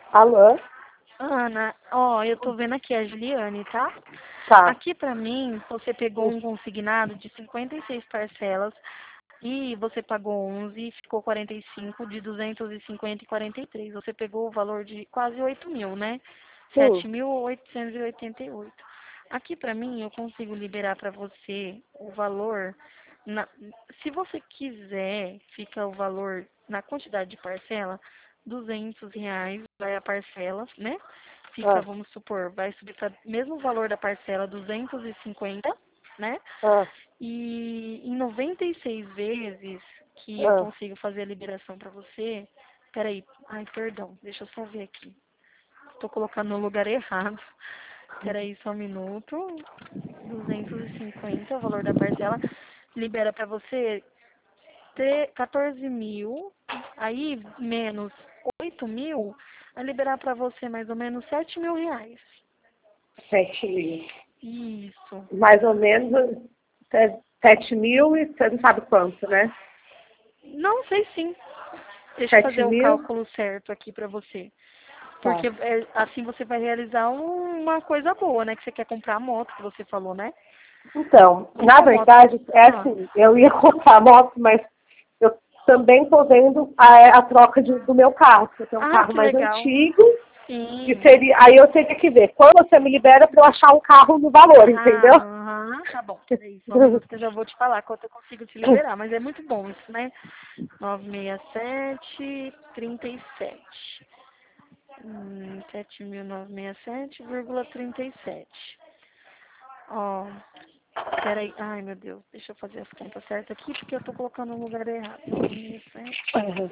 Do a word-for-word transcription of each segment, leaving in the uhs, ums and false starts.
Alô? Ana, ó, eu tô vendo aqui a Juliane, tá? Tá. Aqui pra mim, você pegou um consignado de cinquenta e seis parcelas e você pagou onze e ficou quarenta e cinco de duzentos e cinquenta e quarenta e três. Você pegou o valor de quase oito mil, né? Sim. sete mil oitocentos e oitenta e oito. Aqui pra mim, eu consigo liberar pra você o valor. Na- se você quiser, fica o valor na quantidade de parcela, duzentos reais vai a parcela, né? Fica, Ah, vamos supor, vai subir para mesmo valor da parcela, duzentos e cinquenta, né? ah, E em noventa e seis vezes que eu ah. consigo fazer a liberação para você. Peraí, ai, perdão, deixa eu só ver aqui. Estou colocando no lugar errado. Peraí, só um minuto. duzentos e cinquenta, o valor da parcela. Libera para você ter quatorze mil, aí menos oito mil, vai liberar para você mais ou menos sete mil reais. Sete mil. Isso. Mais ou menos é, sete mil e você não sabe quanto, né? Não sei sim. Deixa eu Sete fazer o mil? cálculo certo aqui para você. Tá. Porque é, assim você vai realizar um- uma coisa boa, né? Que você quer comprar a moto, que você falou, né? Então, Com na qual moto? verdade, é Ah, assim, eu ia comprar a moto, mas eu também estou vendo a, a troca de- do meu carro, porque eu tenho um ah carro que mais legal. antigo, e Sim. seria, aí eu teria que ver quando você me libera para eu achar um carro no valor, Ah, entendeu? aham, tá bom. Peraí, só um minuto que eu já vou te falar quanto eu consigo te liberar. Mas é muito bom isso, né? novecentos e sessenta e sete, trinta e sete. Hum, sete mil novecentos e sessenta e sete vírgula trinta e sete. Ó, peraí. Ai, meu Deus. Deixa eu fazer as contas certas aqui, porque eu tô colocando no lugar errado. novecentos e sessenta Uhum.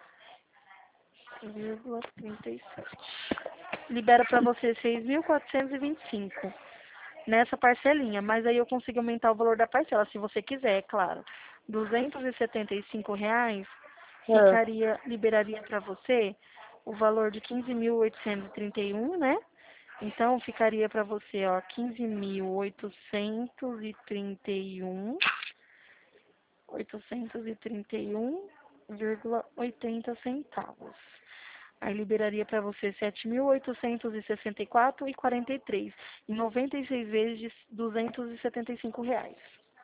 e sete vírgula trinta e sete. Libera pra você seis mil quatrocentos e vinte e cinco nessa parcelinha, mas aí eu consigo aumentar o valor da parcela, se você quiser, é claro. duzentos e setenta e cinco reais Ah, ficaria, liberaria para você o valor de quinze mil oitocentos e trinta e um, né? Então ficaria para você, ó, quinze mil oitocentos e trinta e um, oitocentos e trinta e um vírgula oitenta centavos. Aí liberaria para você sete mil oitocentos e sessenta e quatro vírgula quarenta e três em noventa e seis vezes de duzentos e setenta e cinco reais.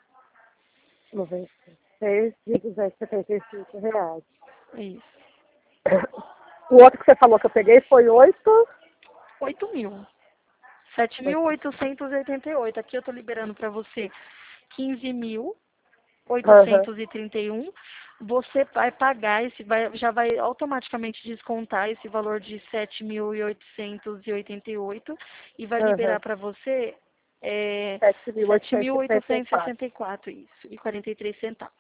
noventa e seis mil duzentos e setenta e cinco reais. É isso. O outro que você falou que eu peguei foi oito. oito mil. sete mil oitocentos e oitenta e oito. Aqui eu tô liberando para você quinze mil Aham, oitocentos e trinta e um. Você vai pagar esse, vai, já vai automaticamente descontar esse valor de sete mil oitocentos e oitenta e oito e vai liberar aham. para você é, sete mil sete oitocentos mil e sessenta e oitocentos e quatro. sessenta e quatro isso, e quarenta e três centavos.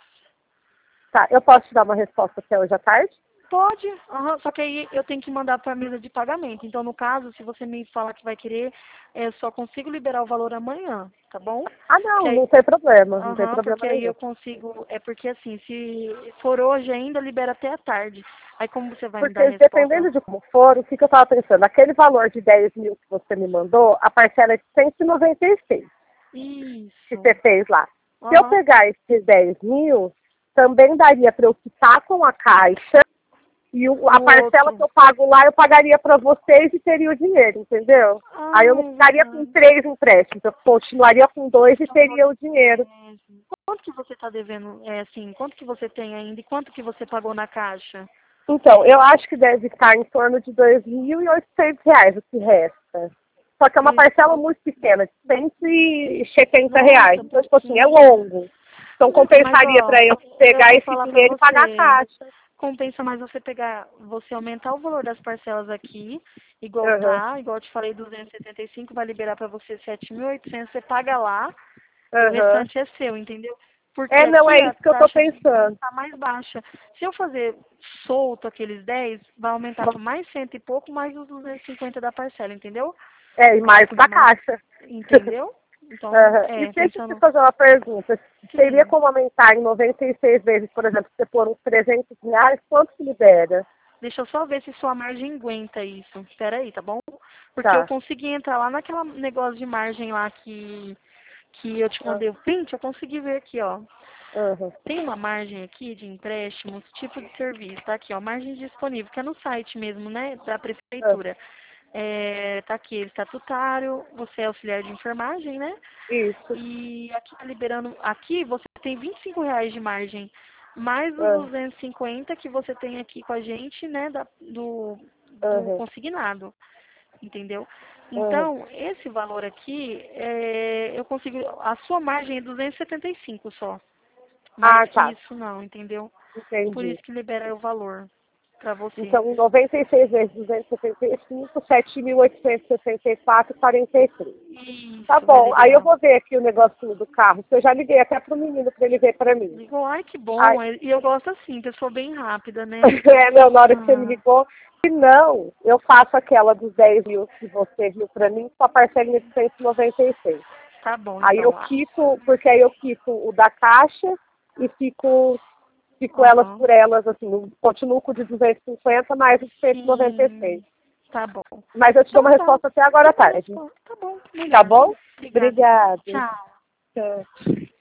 Tá, eu posso te dar uma resposta até hoje à tarde? Pode, aham, só que aí eu tenho que mandar para a mesa de pagamento. Então, no caso, se você me falar que vai querer, eu só consigo liberar o valor amanhã, tá bom? Ah, Que não, aí, não tem problema, não tem aham, porque problema aí nenhum. eu consigo, é porque assim, se for hoje ainda, libera até a tarde. Aí como você vai me dar a Porque resposta? dependendo de como for, o que, que eu estava pensando? Aquele valor de dez mil que você me mandou, a parcela é de cento e noventa e seis que Isso, você fez lá. Se eu aham. pegar esses dez mil, também daria para eu quitar com a caixa e o- a O parcela outro. que eu pago lá eu pagaria para vocês e teria o dinheiro, entendeu? Aí eu Ah, não é ficaria com verdade. três empréstimos, eu continuaria com dois e São dois teria o dinheiro. empréstimos. Quanto que você está devendo, é assim, quanto que você tem ainda e quanto que você pagou na caixa? Então, eu acho que deve estar em torno de dois mil e oitocentos reais o que resta. Só que é uma Dois, parcela muito pequena, de cento e setenta reais. nossa, Então, tipo assim, é pouquinho. longo. Então, Não, mas compensaria ó, para eu eu pegar vou esse falar pra dinheiro e pagar a você. caixa. Compensa mais você pegar, você aumentar o valor das parcelas aqui, igual Aham, tá, igual eu te falei, duzentos e setenta e cinco, vai liberar pra você sete mil e oitocentos, você paga lá e o aham. restante é seu, entendeu? Porque É, não, aqui é a isso que eu tô taxa de juros pensando. tá mais baixa. Se eu fazer solto aqueles dez, vai aumentar para mais cento e pouco, mais os duzentos e cinquenta da parcela, entendeu? É, e Vai mais o ficar da mais, caixa. entendeu? Então, Aham. E é, deixa eu te pensando, fazer uma pergunta. Teria sim. como aumentar em noventa e seis vezes, por exemplo, se você pôr uns trezentos reais, quanto que libera? Deixa eu só ver se sua margem aguenta isso. Espera aí, tá bom? Porque eu Tá. consegui entrar lá naquela negócio de margem lá que, que eu te Ah, mandei o print, eu consegui ver aqui, ó. Uhum. Tem uma margem aqui de empréstimos, tipo de serviço, tá aqui, ó, margem disponível, que é no site mesmo, né, da prefeitura. É, tá aqui, estatutário, você é auxiliar de enfermagem, né? Isso. E aqui tá liberando, aqui você tem vinte e cinco reais de margem, mais os Uhum. duzentos e cinquenta que você tem aqui com a gente, né, da, do, do Uhum. consignado, entendeu? Uhum. Então, esse valor aqui, é, eu consigo, a sua margem é duzentos e setenta e cinco só, mais Ah, que tá. isso não, entendeu? Por Entendi. isso que libera o valor para você. Então, noventa e seis vezes duzentos e setenta e cinco, sete mil oitocentos e sessenta e quatro e quarenta e três. Tá Isso, vai bom. Aí eu liberar. vou ver aqui o negocinho do carro, que eu já liguei até pro menino para ele ver para mim. Ligou, ai que Aí, bom, e eu gosto assim, pessoa bem rápida, né? é, não, na hora que você me Ah, ligou, se não, eu faço aquela dos dez mil que você viu para mim com a parcelinha de cento e noventa e seis. tá bom, Aí eu então. quito, porque aí eu quito o da caixa e fico, fico elas Aham. por elas, assim, eu continuo com o de duzentos e cinquenta mais o de cento e noventa e seis. Sim, tá bom. Mas eu te dou uma Então tá, resposta até agora à dá uma tarde. resposta. Tá bom, Tá melhor. bom? Obrigada. Obrigada. Tchau. Tchau.